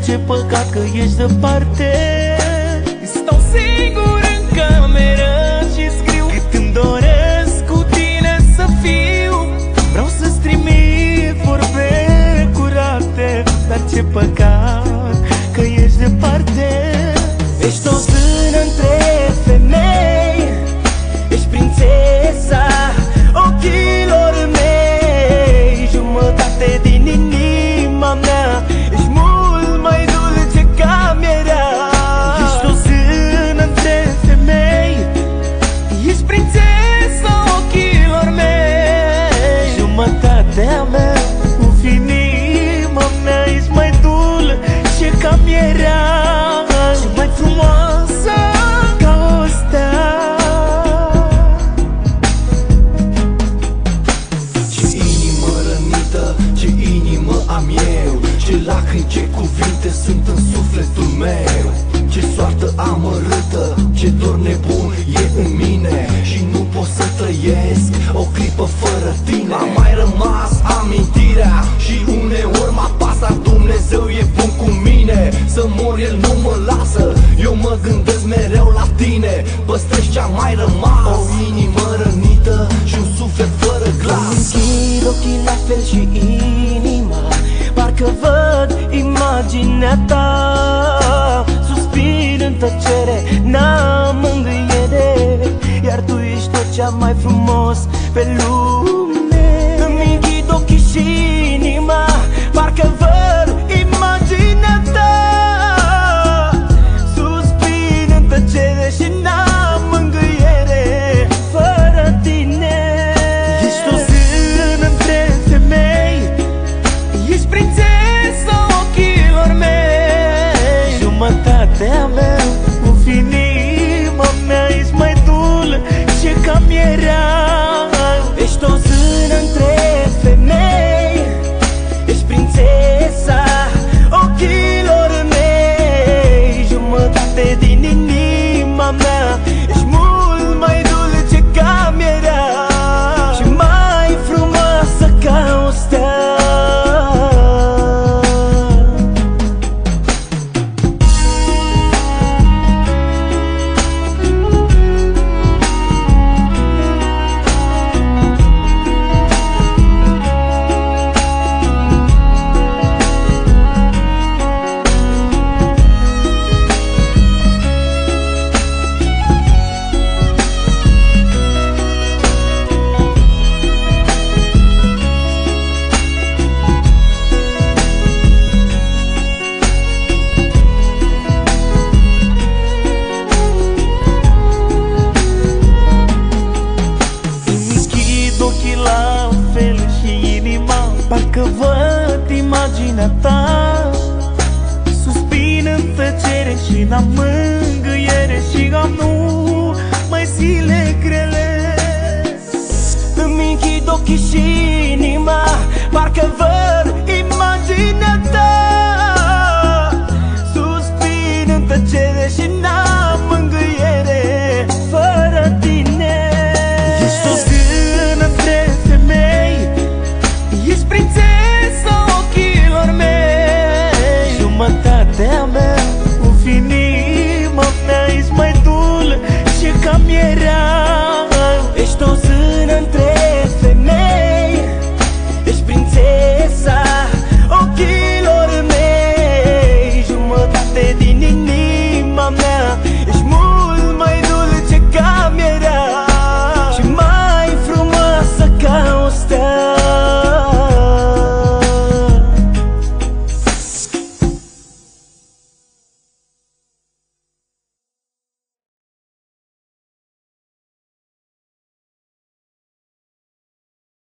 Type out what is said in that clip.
ce păcat că ești departe. Stau singur în cameră și scriu cât îmi doresc cu tine să fiu. Vreau să-ți trimit vorbe curate, dar ce păcat că ești departe. Ești o zână între femei, ești prințesa ochilor mei, jumătate din inima mea, ești mult mai dulce ca mierea. Ești o zână între femei, ești prințesa ochilor mei, jumătatea mea, uf, inima mea, ești mai dulce ca mierea. Și mai frumoasă ca o stea. Ce inimă rănită, ce inimă am eu, ce lacrimi, ce cuvinte sunt în sufletul meu. Ce soartă amărâtă, ce dor nebun e în mine și nu pot să trăiesc o clipă fără tine. Am mai rămas amintirea și uneori mă apasă, Dumnezeu e bun cu mine. Să mor, El nu mă lasă, eu mă gândesc mereu la tine. Păstrez ce-a mai rămas, o inimă rănită și un suflet fără glas. Închid ochii la fel și inima, parcă văd imaginea ta. Suspin în tăcere, n-am mângâiere, iar tu ești tot cea mai frumos pe lume. Îmi închid ochii și inima, parcă văd imaginea ta. Suspin în tăcere și n-am mângâiere fără tine. Ești o zână între femei, ești prințesa ochilor mei, jumătatea mea, uf, inima mea, ești mai dulce ca mierea. Ești o zână între femei, ești prințesa ochilor mei, jumătate din inima mea, ești mult mai dulce ca mierea și mai frumoasă ca o stea. Parcă văd imaginea ta. Suspin în tăcere și n-am mângâiere și am nu mai zile grele. Îmi închid ochii și